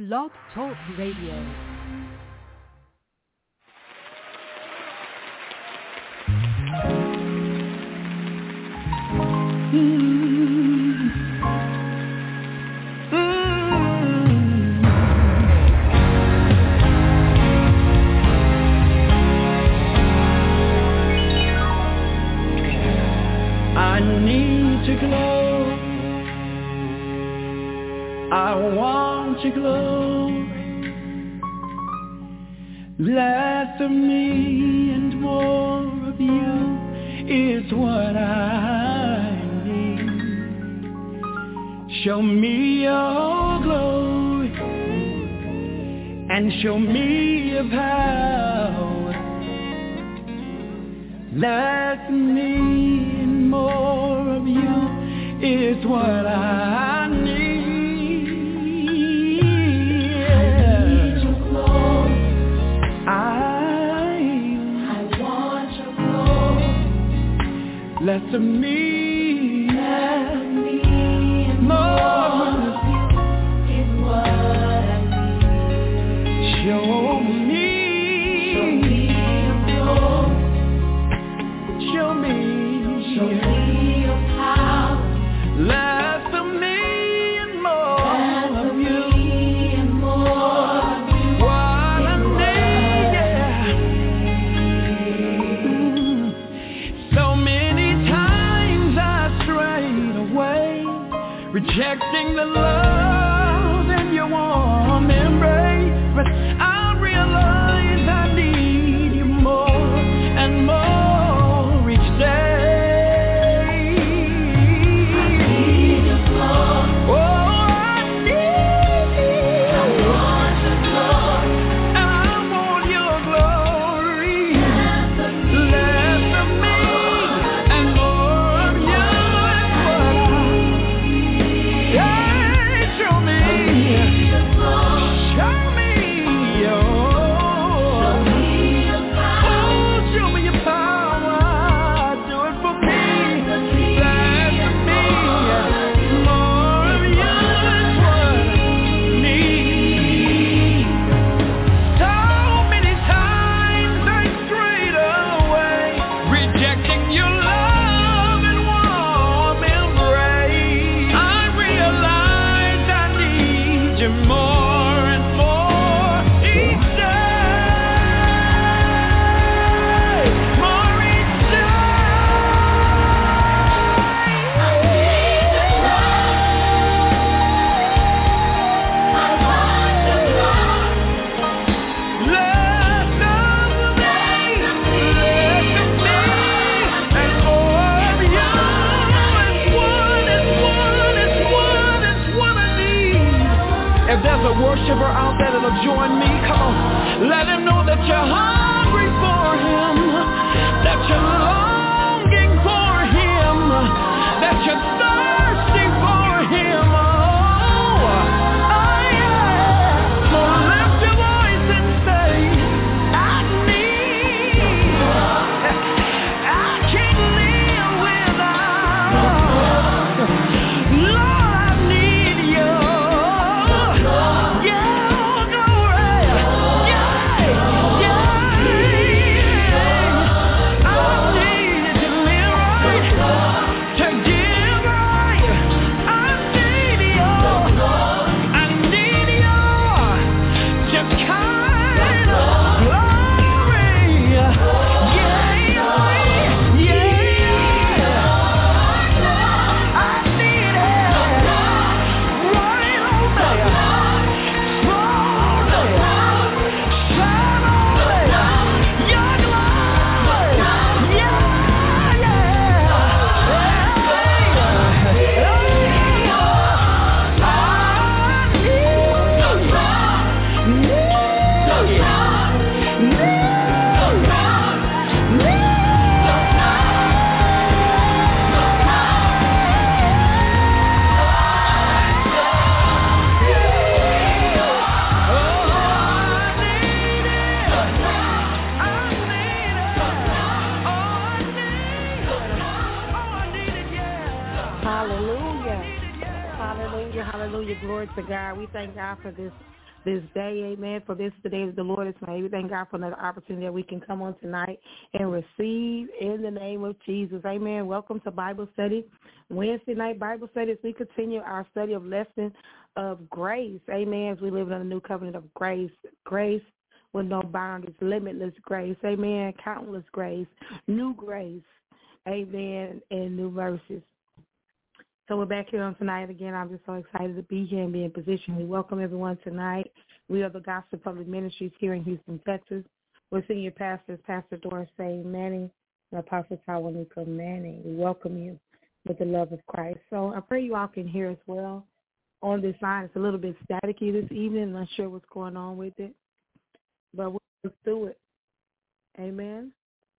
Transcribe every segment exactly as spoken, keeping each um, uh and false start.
Blog Talk Radio. I need to glow. I want your glory. Less of me and more of you is what I need. Show me your glory and show me your power. Less of me and more of you is what I need. Less of me, less of me, and more of you is what I need. Show me, show me your glory. Show me, show me your power. Less of me and more less of you, and more of you. What I need, yeah. Mm. So many rejecting the love in your warm embrace, but I realize I need you more and more each day. I need your glory. Oh, I need you. I want your glory. And I want your glory. Less of me, less of me and more of you is what I show me, show me your, show me your power. Oh, show me your power. Do it for me. Less of me, more of you is what I need. So many times I strayed away, rejecting your love and warm embrace. I realize I need you more and more each day, more each day. I need your love. I want your love. Less of me, less of me, and more of you is what, is what, is what, is what I need. If there's a worshiper out there that'll join me, come on, let him know that you're hungry for him, that you're longing for him, that you're thirsty for him. Oh, oh yeah. So lift your voice and say, I need, I can't live without. Lord, I need you. Yeah, glory. Yeah, yeah. I need you to live right, to give right. I need you. I need you. Just kind of glory. Yeah, yeah, yeah. I need it right on there. Slowly, shine on there. Your glory. Yeah, yeah. Hallelujah. Hallelujah. Hallelujah. Glory to God. We thank God for this this day, amen, for this is the day that the Lord has made. We thank God for another opportunity that we can come on tonight and receive in the name of Jesus, amen. Welcome to Bible study, Wednesday night Bible study as we continue our study of lesson of grace, amen, as we live in a new covenant of grace, grace with no boundaries, limitless grace, amen, countless grace, new grace, amen, and new mercies. So we're back here on tonight again. I'm just so excited to be here and be in position. We welcome everyone tonight. We are the Gospel Public Ministries here in Houston, Texas. We're senior pastors, Pastor Doris A. Manning and Apostle Tawanika Manning. We welcome you with the love of Christ. So I pray you all can hear us well on this line. It's a little bit staticky this evening. I'm not sure what's going on with it, but we'll get through it. Amen.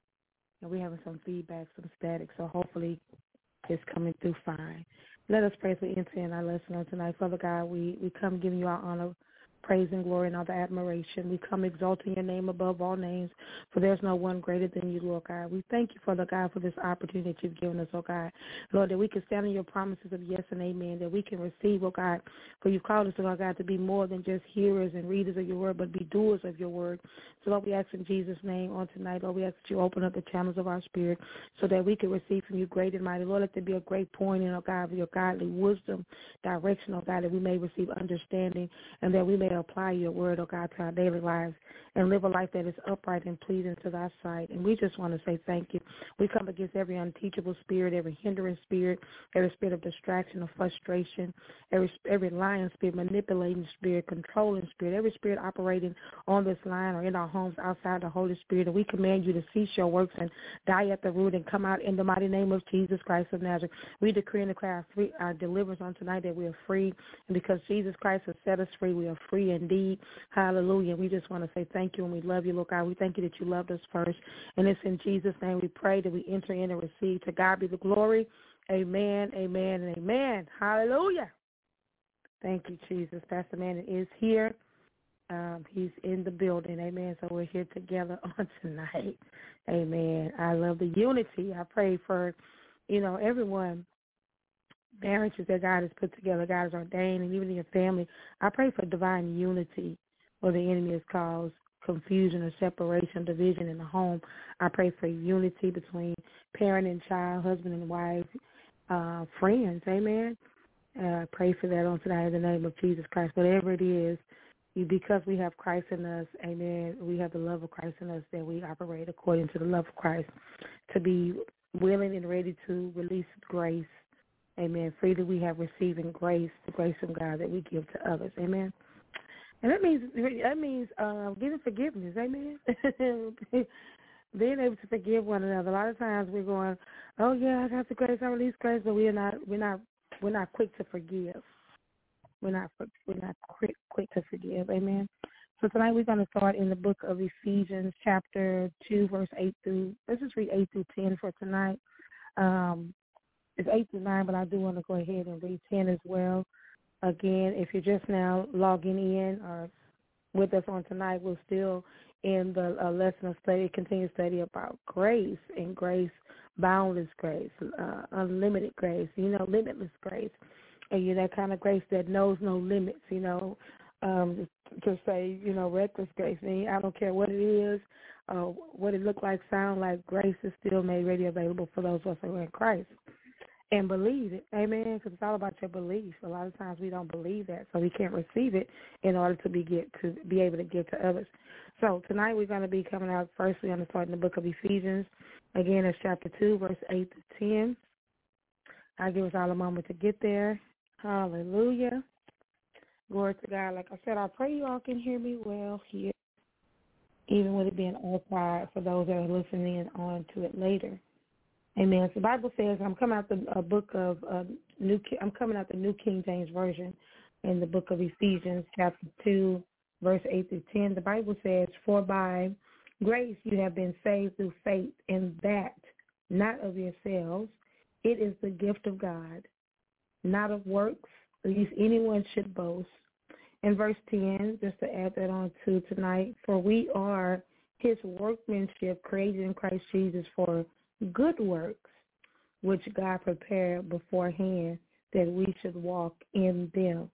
And we're having some feedback, some static, so hopefully it's coming through fine. Let us pray as we enter in our lesson on tonight. Father God, we, we come giving you our honor, praise, and glory, and all the admiration. We come exalting your name above all names, for there's no one greater than you, Lord God. We thank you, Father God, for this opportunity that you've given us, oh God. Lord, that we can stand on your promises of yes and amen, that we can receive, oh God, for you've called us, oh God, to be more than just hearers and readers of your word, but be doers of your word. So, Lord, we ask in Jesus' name on tonight, Lord, we ask that you open up the channels of our spirit so that we can receive from you great and mighty. Lord, let there be a great pouring in, oh God, of your godly wisdom, direction, oh God, that we may receive understanding and that we may apply your word, oh God, to our daily lives and live a life that is upright and pleasing to thy sight. And we just want to say thank you. We come against every unteachable spirit, every hindering spirit, every spirit of distraction or frustration, every every lying spirit, manipulating spirit, controlling spirit, every spirit operating on this line or in our homes outside the Holy Spirit. And we command you to cease your works and die at the root and come out in the mighty name of Jesus Christ of Nazareth. We decree and declare our, free, our deliverance on tonight that we are free. And because Jesus Christ has set us free, we are free indeed. Hallelujah. We just want to say thank you and we love you, Lord God. We thank you that you loved us first. And it's in Jesus' name we pray that we enter in and receive. To God be the glory. Amen, amen, and amen. Hallelujah. Thank you, Jesus. Pastor Manning is here. Um, he's in the building. Amen. So we're here together on tonight. Amen. I love the unity. I pray for, you know, everyone. Marriages that God has put together, God has ordained, and even in your family, I pray for divine unity where the enemy has caused confusion or separation, division in the home. I pray for unity between parent and child, husband and wife, uh, friends, amen. Uh, I pray for that on tonight in the name of Jesus Christ. Whatever it is, you, because we have Christ in us, amen, we have the love of Christ in us, that we operate according to the love of Christ, to be willing and ready to release grace. Amen. Freely we have receiving grace, the grace from God that we give to others. Amen. And that means that means uh, giving forgiveness. Amen. Being able to forgive one another. A lot of times we're going, oh yeah, I got the grace, I release grace, but we're not we're not we're not quick to forgive. We're not we're not quick quick to forgive. Amen. So tonight we're going to start in the book of Ephesians, chapter two, verse eight through. Let's just read eight through ten for tonight. Um, It's eight to nine, but I do want to go ahead and read ten as well. Again, if you're just now logging in or with us on tonight, we're still in the uh, lesson of study, continued study about grace and grace, boundless grace, uh, unlimited grace, you know, limitless grace. And you know, that kind of grace that knows no limits, you know, um, to say, you know, reckless grace. I mean, I don't care what it is, uh, what it look like, sound like, grace is still made ready available for those of us who are in Christ. And believe it, amen, because it's all about your belief. A lot of times we don't believe that, so we can't receive it in order to be get to be able to give to others. So tonight we're going to be coming out, first we're going to start in the book of Ephesians. Again, it's chapter two, verse eight to ten. I'll give us all a moment to get there. Hallelujah. Glory to God. Like I said, I pray you all can hear me well here, even with it being archived for those that are listening on to it later. Amen. So the Bible says, I'm coming out the uh, book of uh, New. I'm coming out the New King James Version in the book of Ephesians, chapter two, verse eight through ten. The Bible says, "For by grace you have been saved through faith, and that not of yourselves. It is the gift of God, not of works, lest anyone should boast." In verse ten, just to add that on to tonight, "For we are His workmanship, created in Christ Jesus for good works, which God prepared beforehand that we should walk in them."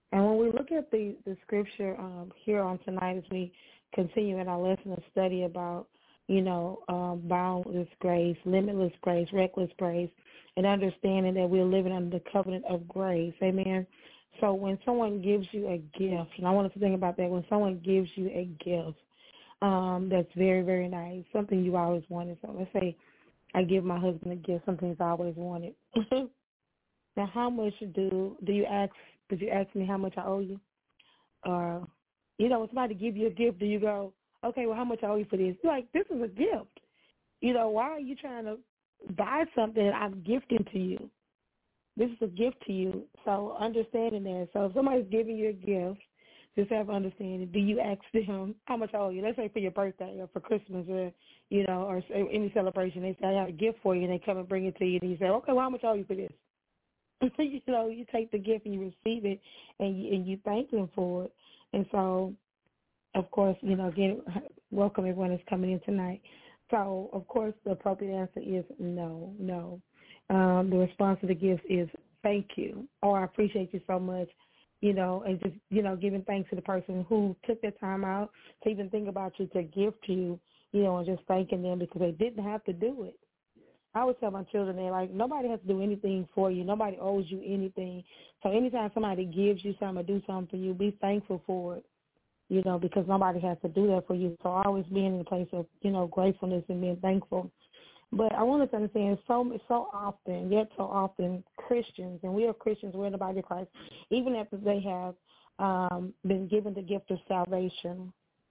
And when we look at the, the scripture um, here on tonight as we continue in our lesson of study about, you know, um, boundless grace, limitless grace, reckless grace, and understanding that we're living under the covenant of grace, amen. So when someone gives you a gift, and I want us to think about that, when someone gives you a gift um, that's very, very nice, something you always wanted. So let's say I give my husband a gift, something he's always wanted. Now, how much do do you ask? Did you ask me how much I owe you? Or, uh, you know, when somebody give you a gift, do you go, okay, well, how much I owe you for this? You're like, this is a gift. You know, why are you trying to buy something that I'm gifting to you? This is a gift to you. So understanding that. So if somebody's giving you a gift, just have understanding. Do you ask them how much I owe you? Let's say for your birthday or for Christmas or, you know, or any celebration. They say, I have a gift for you, and they come and bring it to you, and you say, okay, well, how much I owe you for this? You know, you take the gift and you receive it, and you, and you thank them for it. And so, of course, you know, again, welcome everyone that's coming in tonight. So, of course, the appropriate answer is no, no. Um, the response to the gift is thank you, or I appreciate you so much, you know, and just, you know, giving thanks to the person who took their time out to even think about you, to gift you, you know, and just thanking them because they didn't have to do it. I always tell my children, they're like, nobody has to do anything for you. Nobody owes you anything. So anytime somebody gives you something or do something for you, be thankful for it, you know, because nobody has to do that for you. So always being in a place of, you know, gratefulness and being thankful. But I want us to understand so so often, yet so often, Christians, and we are Christians, we're in the body of Christ, even after they have um, been given the gift of salvation,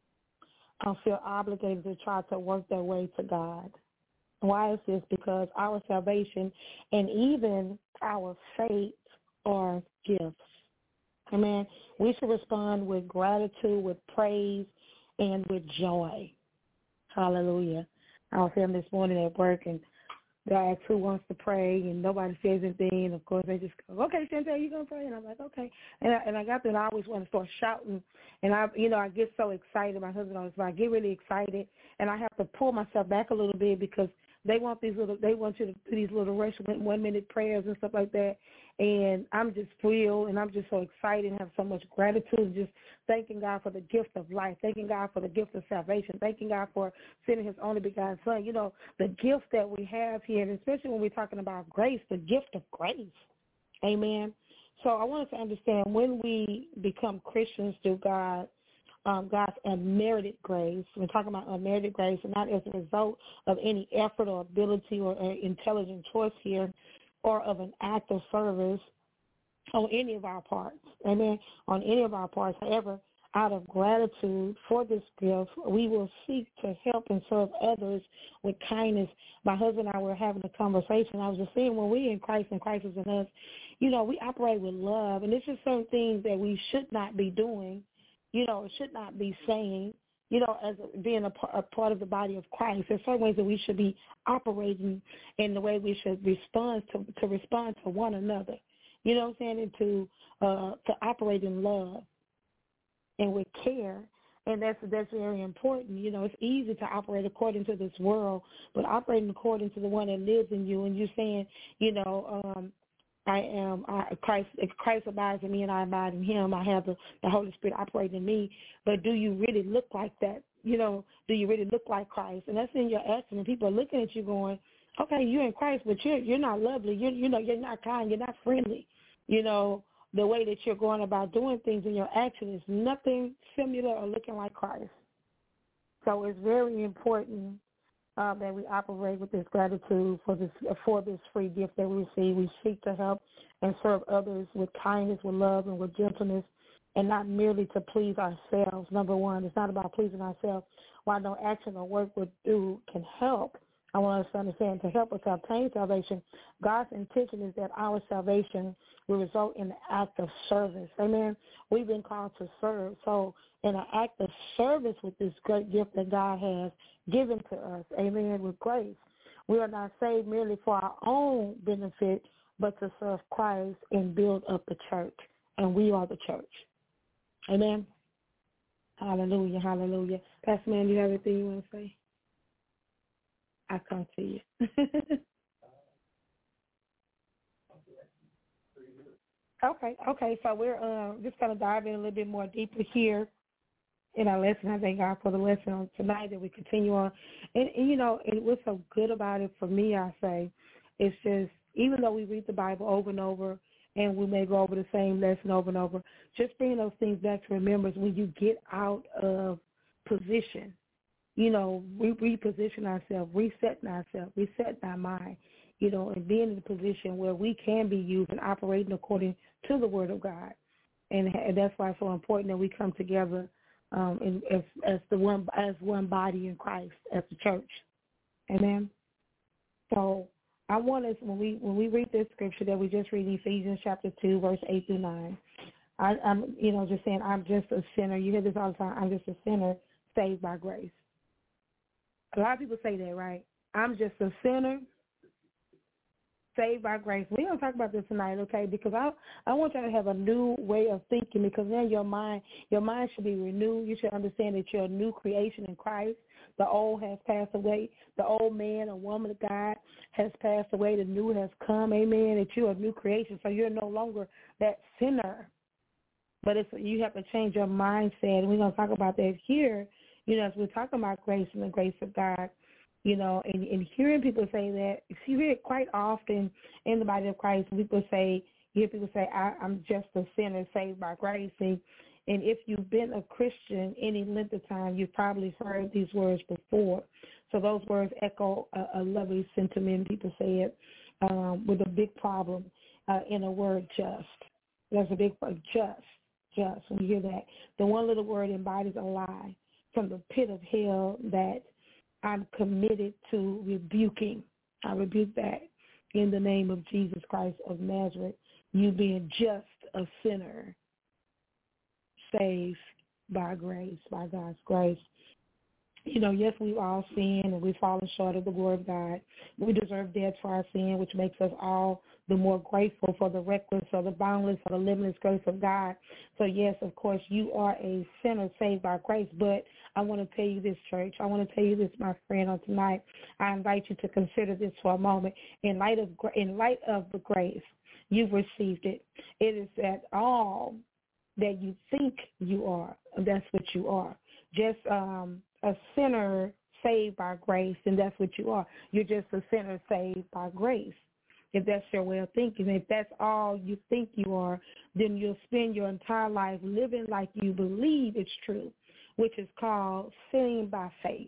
I feel obligated to try to work their way to God. Why is this? Because our salvation and even our faith are gifts. Amen. We should respond with gratitude, with praise, and with joy. Hallelujah. I was here this morning at work, and they asked who wants to pray, and nobody says anything. And, of course, they just go, okay, Chantel, you going to pray? And I'm like, okay. And I, and I got there, and I always want to start shouting. And, I, you know, I get so excited. My husband always, I get really excited, and I have to pull myself back a little bit because they want these little, they want you to do these little rush one-minute prayers and stuff like that. And I'm just thrilled, and I'm just so excited and have so much gratitude, just thanking God for the gift of life, thanking God for the gift of salvation, thanking God for sending his only begotten son. You know, the gift that we have here, and especially when we're talking about grace, the gift of grace. Amen. So I want us to understand when we become Christians through God, Um, God's unmerited grace. We're talking about unmerited grace, and not as a result of any effort or ability or uh, intelligent choice here, or of an act of service on any of our parts. Amen. On any of our parts. However, out of gratitude for this gift, we will seek to help and serve others with kindness. My husband and I were having a conversation. I was just saying, when we in Christ and Christ is in us, you know, we operate with love, and it's just certain things that we should not be doing. You know, it should not be saying, you know, as being a, a part of the body of Christ. There's certain ways that we should be operating in the way we should respond to, to respond to one another. You know what I'm saying? And to, uh, to operate in love and with care. And that's that's very important. You know, it's easy to operate according to this world, but operating according to the one that lives in you, and you're saying, you know, um, I am I, Christ. If Christ abides in me and I abide in him, I have the, the Holy Spirit operating in me. But do you really look like that? You know, do you really look like Christ? And that's in your action. And people are looking at you going, okay, you're in Christ, but you're you're not lovely. You're you know you're not kind. You're not friendly. You know, the way that you're going about doing things in your action is nothing similar or looking like Christ. So it's very important Uh, that we operate with this gratitude for this for this free gift that we receive. We seek to help and serve others with kindness, with love, and with gentleness, and not merely to please ourselves. Number one, it's not about pleasing ourselves. While no action or work would do can help, I want us to understand, to help us obtain salvation, God's intention is that our salvation will result in the act of service. Amen. We've been called to serve. So in an act of service with this great gift that God has given to us, amen, with grace, we are not saved merely for our own benefit, but to serve Christ and build up the church. And we are the church. Amen. Hallelujah, hallelujah. Pastor Man, do you have anything you want to say? I come to you. Okay, okay. So we're uh, just going to dive in a little bit more deeper here in our lesson. I thank God for the lesson on tonight that we continue on. And, and, you know, and what's so good about it for me, I say, it's just even though we read the Bible over and over and we may go over the same lesson over and over, just bringing those things back to remembrance when you get out of position. You know, we reposition ourselves, resetting ourselves, resetting our mind, you know, and being in a position where we can be used and operating according to the Word of God. And, and that's why it's so important that we come together um, in, as, as the one as one body in Christ, as the church. Amen. So I want us, when we when we read this scripture that we just read, Ephesians chapter two, verse eight through nine, I, I'm, you know, just saying, I'm just a sinner. You hear this all the time. I'm just a sinner saved by grace. A lot of people say that, right? I'm just a sinner saved by grace. We're going to talk about this tonight, okay? Because I I want y'all to have a new way of thinking, because then your mind, your mind should be renewed. You should understand that you're a new creation in Christ. The old has passed away. The old man or woman of God has passed away. The new has come, amen, that you're a new creation. So you're no longer that sinner. But it's you have to change your mindset, and we're going to talk about that here, you know, as we're talking about grace and the grace of God. You know, and, and hearing people say that, you hear it quite often in the body of Christ. People say, you hear people say, I, I'm just a sinner saved by grace. And, and if you've been a Christian any length of time, you've probably heard these words before. So those words echo a, a lovely sentiment. People say it um, with a big problem uh, in a word, just. There's a big word, just, just. When you hear that, the one little word embodies a lie from the pit of hell that I'm committed to rebuking. I rebuke that in the name of Jesus Christ of Nazareth. You being just a sinner, saved by grace, by God's grace. You know, yes, we've all sinned and we've fallen short of the glory of God. We deserve death for our sin, which makes us all the more grateful for the reckless or the boundless or the limitless grace of God. So, yes, of course, you are a sinner saved by grace. But I want to tell you this, church. I want to tell you this, my friend, on tonight. I invite you to consider this for a moment. In light of in light of the grace, you've received it. It is at all that you think you are. That's what you are. Just um, a sinner saved by grace, and that's what you are. You're just a sinner saved by grace. If that's your way of thinking, if that's all you think you are, then you'll spend your entire life living like you believe it's true, which is called sinning by faith.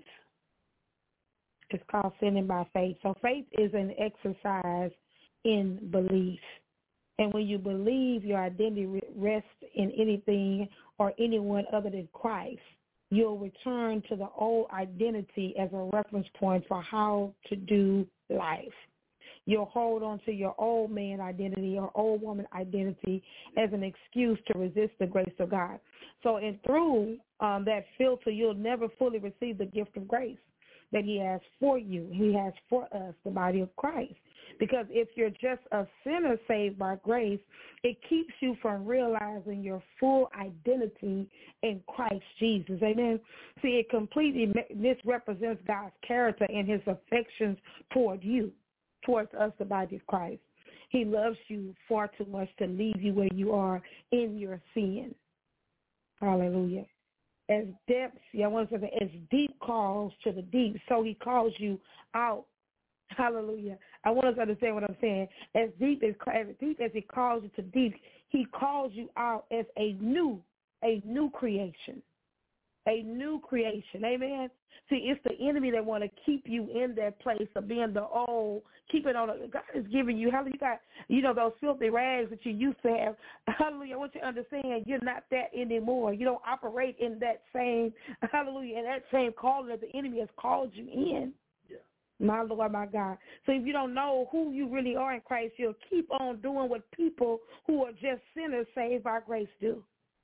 It's called sinning by faith. So faith is an exercise in belief. And when you believe your identity rests in anything or anyone other than Christ, you'll return to the old identity as a reference point for how to do life. You'll hold on to your old man identity or old woman identity as an excuse to resist the grace of God. So and through um, that filter, you'll never fully receive the gift of grace that he has for you. He has for us, the body of Christ. Because if you're just a sinner saved by grace, it keeps you from realizing your full identity in Christ Jesus. Amen. See, it completely misrepresents God's character and his affections toward you, towards us, the body of Christ. He loves you far too much to leave you where you are in your sin. Hallelujah. As depths, yeah, I want to say, as deep calls to the deep, so he calls you out. Hallelujah. I want us to understand what I'm saying. As deep as, as deep as he calls you to deep, he calls you out as a new, a new creation. A new creation. Amen. See, it's the enemy that want to keep you in that place of being the old, keep it on. A, God is giving you, hallelujah, you got, you know, those filthy rags that you used to have. Hallelujah. I want you to understand you're not that anymore. You don't operate in that same, hallelujah, in that same calling that the enemy has called you in. Yeah. My Lord, my God. So if you don't know who you really are in Christ, you'll keep on doing what people who are just sinners saved by grace do.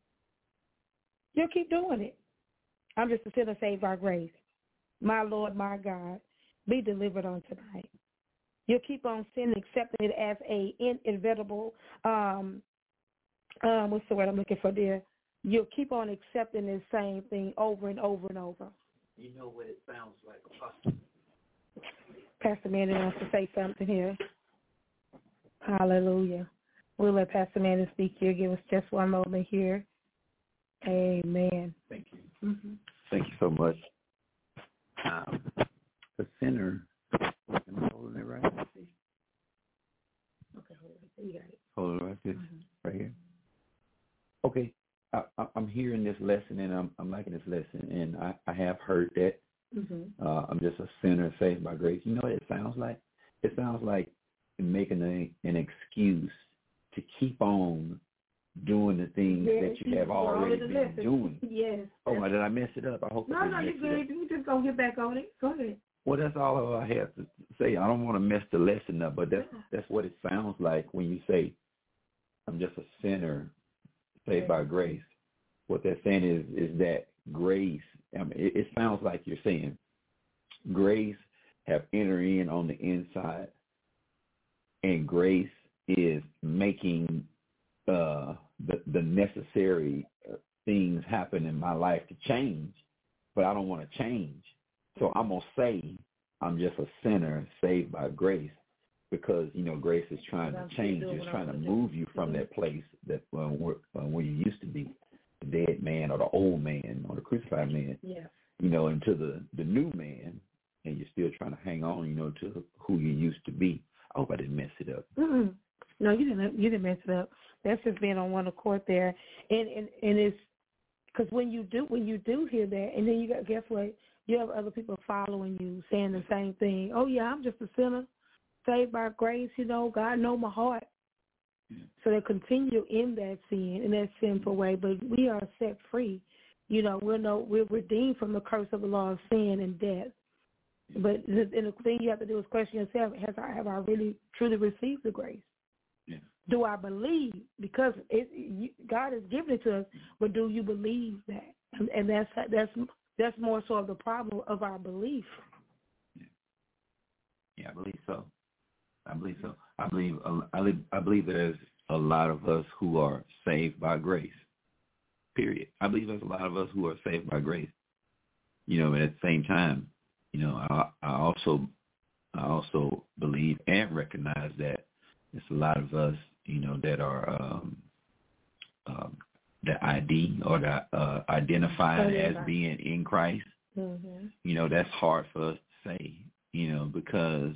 You'll keep doing it. I'm just a sinner saved by grace. My Lord, my God, be delivered on tonight. You'll keep on sinning, accepting it as a inevitable, um, um, what's the word I'm looking for there? You'll keep on accepting the same thing over and over and over. You know what it sounds like. Pastor Manny wants to say something here. Hallelujah. We'll let Pastor Manning speak here. Give us just one moment here. Amen. Thank you. Mm-hmm. Thank you so much. Um, the sinner, am I holding it right? Okay, hold it. You got it. Hold it right here. Mm-hmm. Right here. Okay, I, I, I'm hearing this lesson, and I'm, I'm liking this lesson, and I, I have heard that. Mm-hmm. Uh, I'm just a sinner saved by grace. You know what it sounds like? It sounds like making a, an excuse to keep on doing the things yes, that you have already been lesson. doing. Yes. Oh, did I mess it up? I hope No, I didn't no, mess you're it good. up. We just gonna get back on it. Go ahead. Well, that's all I have to say. I don't want to mess the lesson up, but that's that's what it sounds like when you say, "I'm just a sinner saved by grace." What they're saying is is that grace. I mean, it, it sounds like you're saying grace have entered in on the inside, and grace is making uh, the the necessary things happen in my life to change, but I don't want to change. So I'm going to say I'm just a sinner saved by grace because, you know, grace is trying to change you. It's trying to move you from that place that uh, where, uh, where you used to be, the dead man or the old man or the crucified man, yeah. you know, into the, the new man, and you're still trying to hang on, you know, to who you used to be. I hope I didn't mess it up. Mm-hmm. No, you didn't. You didn't mess it up. That's just being on one accord there, and and, and it's because when you do when you do hear that, and then you got guess what? You have other people following you saying the same thing. Oh yeah, I'm just a sinner, saved by grace. You know, God know my heart. Yeah. So they continue in that sin, in that sinful way. But we are set free. You know, we're no we're redeemed from the curse of the law of sin and death. But the, and the thing you have to do is question yourself: Has I have I really truly received the grace? Yeah. Do I believe? Because it, you, God has given it to us, but do you believe that? And, and that's that's that's more so of the problem of our belief. Yeah, yeah I believe so. I believe so. I believe I believe I believe there's a lot of us who are saved by grace. Period. I believe there's a lot of us who are saved by grace. You know, but at the same time, you know, I, I also I also believe and recognize that there's a lot of us, you know, that are um, um, the I D or the uh, identified as being in Christ. Mm-hmm. You know, that's hard for us to say, you know, because,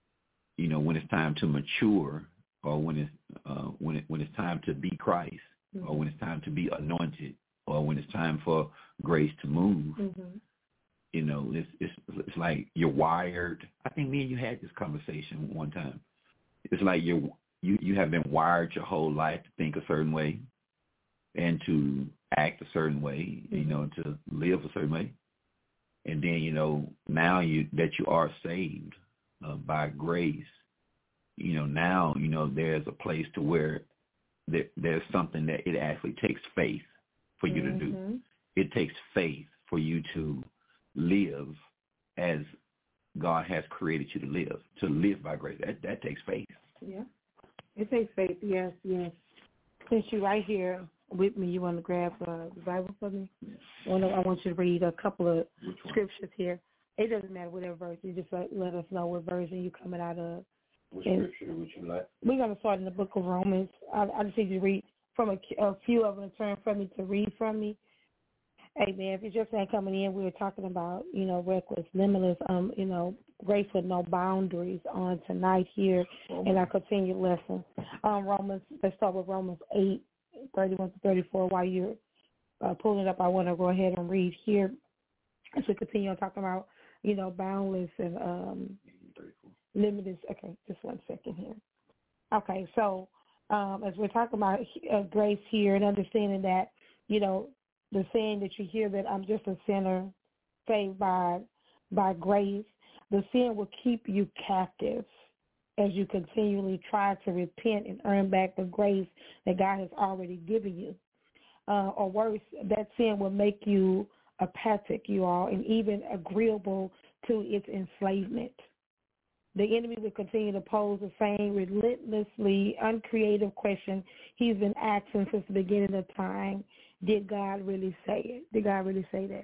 you know, when it's time to mature or when it's uh, when it, when it's time to be Christ mm-hmm. or when it's time to be anointed or when it's time for grace to move, mm-hmm. you know, it's, it's it's like you're wired. I think me and you had this conversation one time. It's like you you you have been wired your whole life to think a certain way and to act a certain way, mm-hmm. you know, to live a certain way. And then, you know, now you that you are saved uh, by grace, you know, now, you know, there's a place to where there, there's something that it actually takes faith for you mm-hmm. to do. It takes faith for you to live as God has created you to live, to live by grace. That that takes faith. Yeah. It takes faith, yes, yes. Since you're right here with me, you want to grab uh, the Bible for me? Yes. I, want to, I want you to read a couple of scriptures here. It doesn't matter whatever verse. You just let, let us know what version you're coming out of. What scripture would you like? We're going to start in the book of Romans. I, I just need you to read from a, a few of them, turn from me to read from me. Hey, man, if you're just not coming in, we were talking about, you know, reckless, limitless, um, you know, grace with no boundaries on tonight here in our continued lesson. Um, Romans, let's start with Romans eight, thirty-one to thirty-four. While you're uh, pulling it up, I want to go ahead and read here as we continue on talking about, you know, boundless and um, limitless. Okay, just one second here. Okay, so um, as we're talking about uh, grace here and understanding that, you know, the saying that you hear that I'm just a sinner saved by by grace, the sin will keep you captive as you continually try to repent and earn back the grace that God has already given you. Uh, or worse, that sin will make you apathic, you all, and even agreeable to its enslavement. The enemy will continue to pose the same relentlessly uncreative question he's been asking since the beginning of time. Did God really say it? Did God really say that?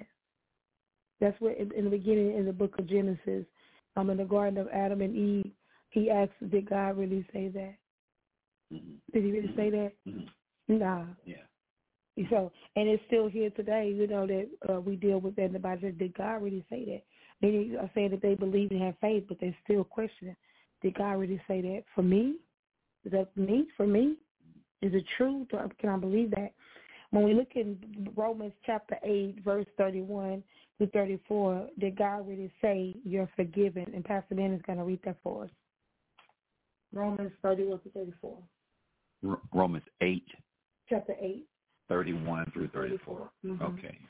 That's what in, in the beginning in the book of Genesis, um, in the Garden of Adam and Eve, he asked, did God really say that? Mm-hmm. Did he really say that? Mm-hmm. Nah. Yeah. So, and it's still here today, you know, that uh, we deal with that in the Bible. Did God really say that? They are saying that they believe and have faith, but they're still questioning. Did God really say that for me? Is that me? For me? Is it true? Can I believe that? When we look in Romans chapter eight, verse thirty-one to thirty-four, did God really say you're forgiven? And Pastor Ben is going to read that for us. Romans thirty-one to thirty-four. R- Romans eight. Chapter eight. thirty-one through thirty-four. Mm-hmm. Okay.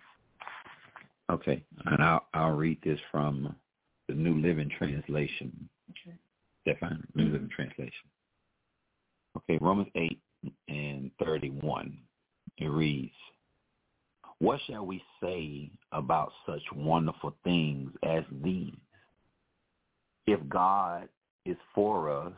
Okay. And I'll, I'll read this from the New Living Translation. Okay. Stefan, New mm-hmm. Living Translation. Okay, Romans eight and thirty-one. It reads, "What shall we say about such wonderful things as these? If God is for us,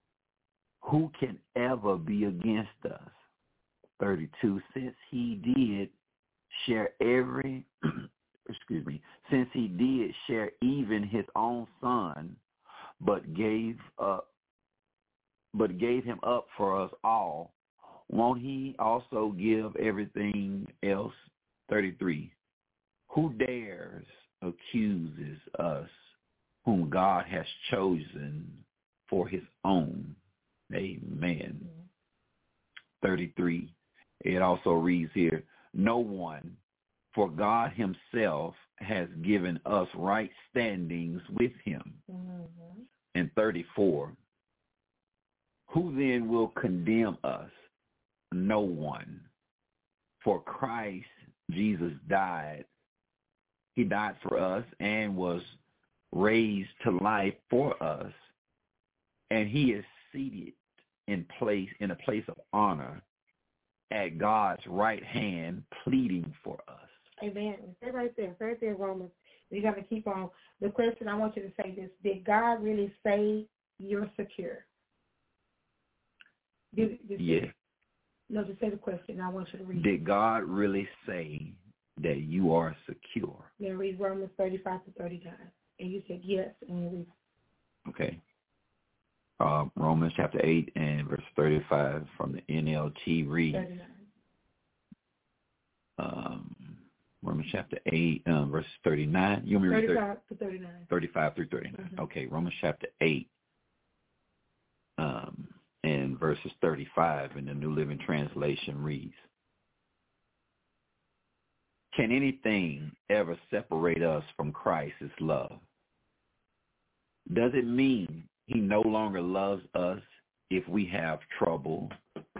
who can ever be against us?" thirty-two, since he did share every, excuse me, since he did share even his own son, but gave up, but gave him up for us all, won't he also give everything else? thirty-three, who dares accuses us whom God has chosen for his own? Amen. Mm-hmm. thirty-three, it also reads here, no one, for God himself has given us right standings with him. Mm-hmm. And thirty-four, who then will condemn us? No one. For Christ Jesus died. He died for us and was raised to life for us. And he is seated in place in a place of honor at God's right hand, pleading for us. Amen. Stay right there. Stay right there, Romans. We got to keep on. The question, I want you to say this. Did God really say you're secure? Did, did yes. Say, no, just say the question. I want you to read. Did God really say that you are secure? Then read Romans thirty-five to thirty-nine. And you said yes. And you read. Okay. Uh, Romans chapter eight and verse thirty-five from the N L T reads. thirty-nine. Um, Romans chapter eight, um, verse thirty-nine. You want me to read thirty-five to thirty-nine. thirty-five through thirty-nine. Mm-hmm. Okay, Romans chapter eight, um, and verses thirty-five in the New Living Translation reads, "Can anything ever separate us from Christ's love? Does it mean he no longer loves us if we have trouble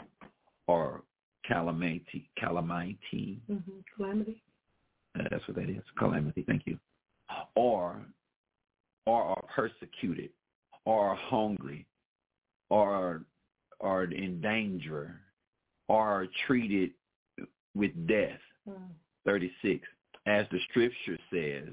or calamity? Calamity. Mm-hmm. Calamity. Uh, that's what that is. Calamity. Thank you. Or, or are persecuted, or are hungry, or are in danger, or are treated with death." Mm. thirty-six. As the scripture says,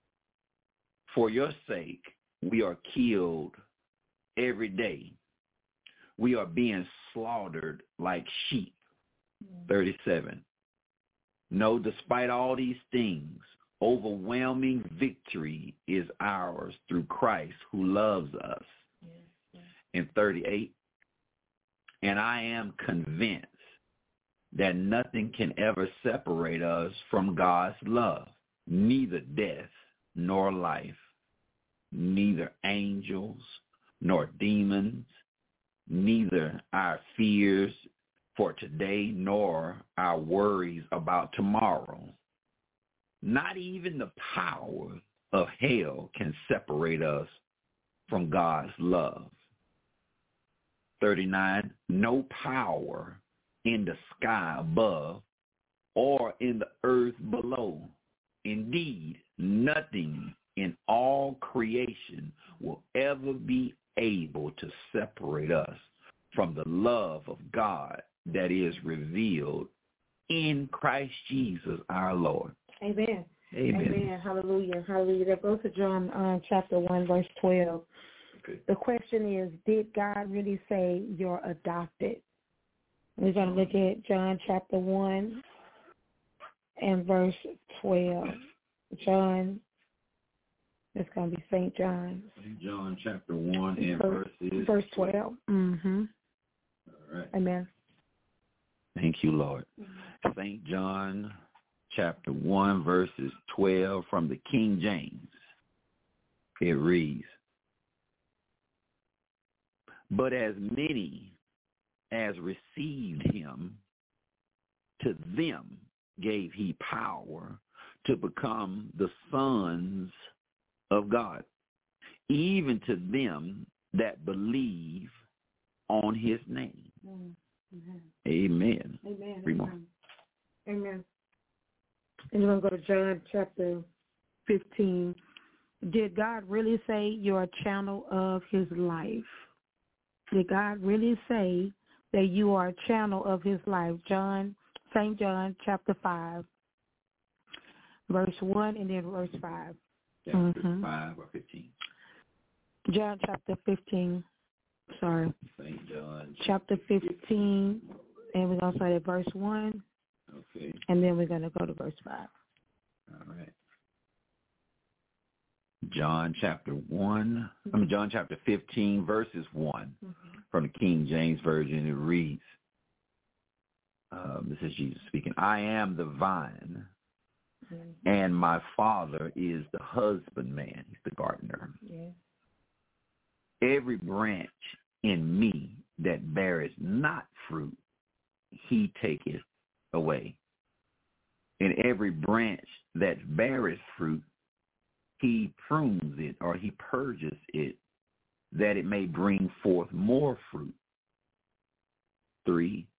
"For your sake we are killed every day. We are being slaughtered like sheep." Mm. thirty-seven. No, despite all these things, overwhelming victory is ours through Christ who loves us. Yes, yes. And thirty-eight. And I am convinced that nothing can ever separate us from God's love, neither death nor life, neither angels nor demons, neither our fears for today nor our worries about tomorrow. Not even the power of hell can separate us from God's love. thirty-nine. No power in the sky above or in the earth below. Indeed, nothing in all creation will ever be able to separate us from the love of God that is revealed in Christ Jesus our Lord. Amen. Amen. Amen. Hallelujah. Hallelujah. That goes to John uh, chapter one, verse twelve. Okay. The question is, did God really say you're adopted? We're going to look at John chapter one and verse twelve. John, it's going to be Saint John. John chapter one and verse, verses verse twelve. Mm-hmm. All All right. Amen. Thank you, Lord. Mm-hmm. Saint John chapter one, verses twelve from the King James. It reads, "But as many as received him, to them gave he power to become the sons of God, even to them that believe on his name." Mm-hmm. Amen. Amen. Three more. Amen. And you're going to go to John chapter fifteen. Did God really say you're a channel of his life? Did God really say that you are a channel of his life? John, Saint John chapter five, verse one and then verse five. Chapter mm-hmm. five or fifteen? John chapter fifteen. Sorry. Saint John. Chapter fifteen, and we're going to start at verse one. Okay. And then we're going to go to verse five. All right. John chapter one, I mean John chapter fifteen, verses one, mm-hmm. from the King James Version. It reads, um, this is Jesus speaking, "I am the vine, mm-hmm. and my Father is the husbandman." He's the gardener. Yeah. "Every branch in me that beareth not fruit, he taketh away. And every branch that beareth fruit, he prunes it," or he purges it, "that it may bring forth more fruit." Three.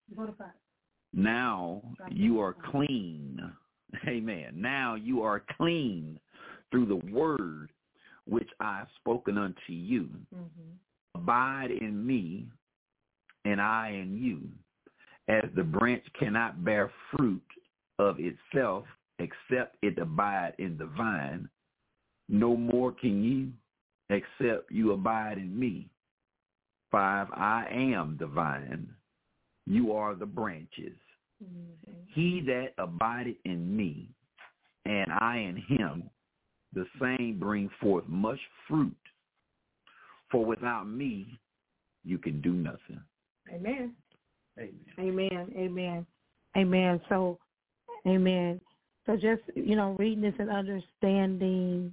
"Now you are clean." Amen. "Now you are clean through the word which I have spoken unto you. Mm-hmm. Abide in me, and I in you. As the branch cannot bear fruit of itself except it abide in the vine, no more can you except you abide in me. Five. "I am the vine, you are the branches. Mm-hmm. He that abideth in me, and I in him, the same bring forth much fruit. For without me, you can do nothing." Amen. Amen. Amen. Amen. Amen. So, amen. So just, you know, reading this and understanding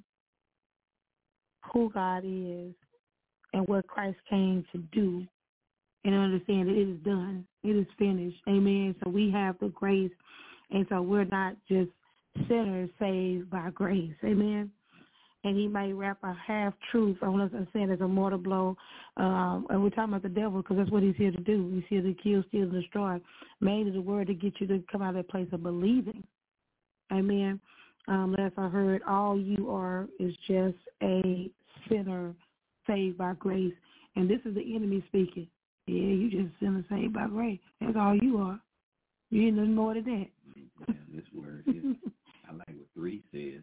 who God is and what Christ came to do, and understand that it is done. It is finished. Amen. So we have the grace, and so we're not just sinners saved by grace. Amen. And he may wrap a half-truth on us and saying it's a mortal blow. Um, and we're talking about the devil because that's what he's here to do. He's here to kill, steal, and destroy. Mainly the word to get you to come out of that place of believing. Amen. Um, last I heard, all you are is just a sinner saved by grace. And this is the enemy speaking. Yeah, you just a sinner saved by grace. That's all you are. You ain't nothing more than that. Yeah, this word is, I like what three says.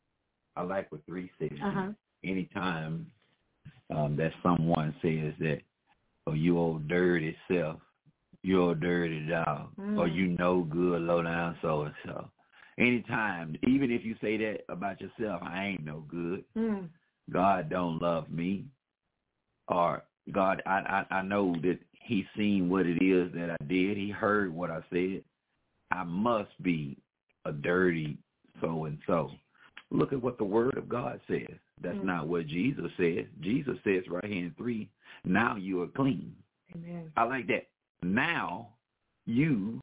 I like what three says. Uh-huh. Anytime um, that someone says that, "Oh, you old dirty self, you old dirty dog," mm. or "you no good, low down so and so." Anytime, even if you say that about yourself, "I ain't no good," mm. "God don't love me," or "God, I, I I know that He seen what it is that I did. He heard what I said. I must be a dirty so and so." Look at what the Word of God says. That's mm-hmm. not what Jesus says. Jesus says right here in three, "Now you are clean." Amen. I like that. Now you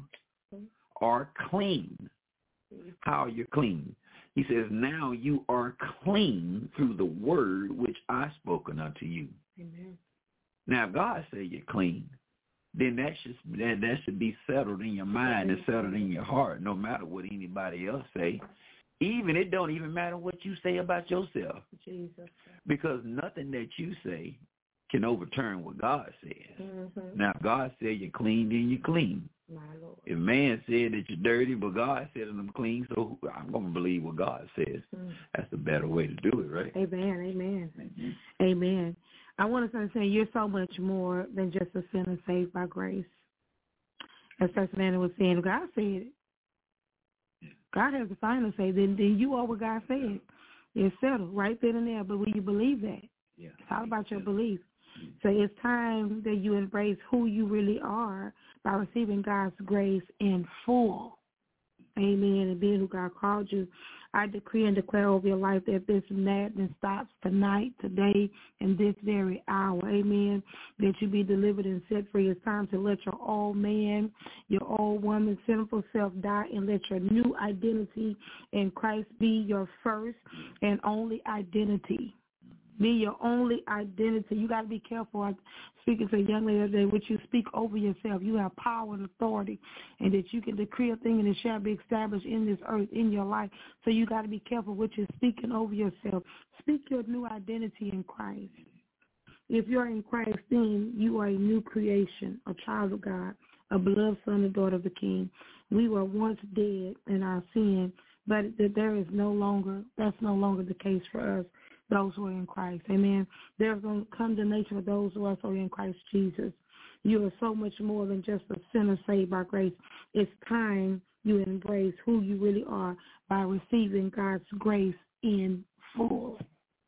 are clean. How are you clean? He says, "Now you are clean through the word which I spoken unto you." Amen. Now, if God said you're clean, then that should that, that should be settled in your mind and settled in your heart, no matter what anybody else say. Even it don't even matter what you say about yourself. Jesus. Because nothing that you say can overturn what God says. Mm-hmm. Now, if God said you're clean, then you're clean. My Lord. If man said that you're dirty, but God said that I'm clean, so I'm going to believe what God says. Mm. That's the better way to do it, right? Amen, amen. Amen. Amen. I want to say you're so much more than just a sinner saved by grace. As First Amendment was saying, God said it. God has the final say. Then, then you are what God said. It's settled right then and there. But will you believe that? Yeah. It's all about your belief. So it's time that you embrace who you really are by receiving God's grace in full. Amen. And being who God called you. I decree and declare over your life that this madness stops tonight, today, and this very hour. Amen. That you be delivered and set free. It's time to let your old man, your old woman, sinful self die, and let your new identity in Christ be your first and only identity. Be your only identity. You got to be careful. I'm speaking to a young lady today, which you speak over yourself. You have power and authority, and that you can decree a thing and it shall be established in this earth, in your life. So you got to be careful what you're speaking over yourself. Speak your new identity in Christ. If you're in Christ, then you are a new creation, a child of God, a beloved son and daughter of the King. We were once dead in our sin, but that there is no longer, that's no longer the case for us. Those who are in Christ. Amen. There's going to condemnation for those who are so in Christ Jesus. You are so much more than just a sinner saved by grace. It's time you embrace who you really are by receiving God's grace in full.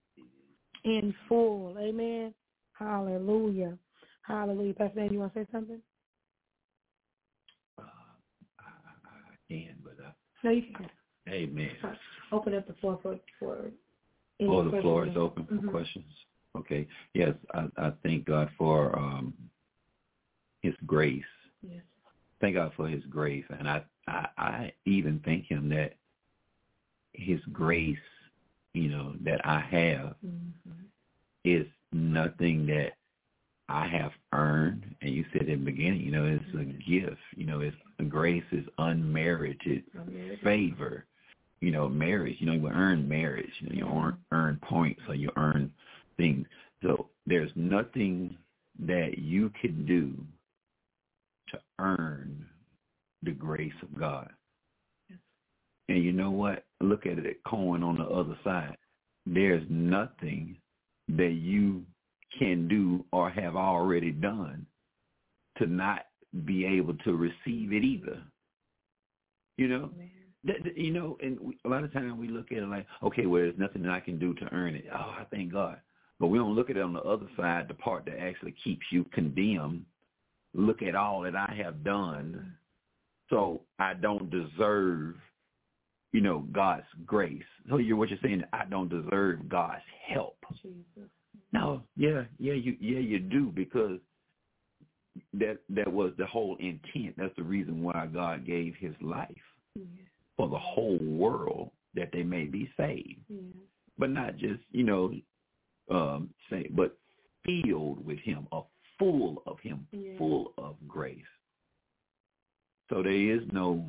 In full. Amen. Hallelujah. Hallelujah. Pastor Dan, you want to say something? Uh, I, I can, but I... No, you can. Amen. Open up the floor for... for Oh, the floor is open for mm-hmm. questions. Okay. Yes, I, I thank God for um, His grace. Yes. Thank God for His grace, and I, I, I even thank Him that His grace, you know, that I have mm-hmm. is nothing that I have earned. And you said in the beginning, you know, it's mm-hmm. a gift. You know, it's grace is unmerited, unmerited favor. You know, marriage, you know, you earn marriage, you know, you earn, earn points, or you earn things. So there's nothing that you can do to earn the grace of God. Yes. And you know what? Look at it, coin on the other side. There's nothing that you can do or have already done to not be able to receive it either. You know? Amen. That, you know, and we, a lot of times we look at it like, okay, well, there's nothing that I can do to earn it. Oh, I thank God. But we don't look at it on the other side, the part that actually keeps you condemned. Look at all that I have done, so I don't deserve, you know, God's grace. So you're what you're saying, I don't deserve God's help. Jesus. No, yeah, yeah, you, yeah, you do, because that that was the whole intent. That's the reason why God gave His life. Yeah. For the whole world, that they may be saved. Yeah. But not just, you know, um, say, but filled with Him, or full of Him, yeah. full of grace. So there is no,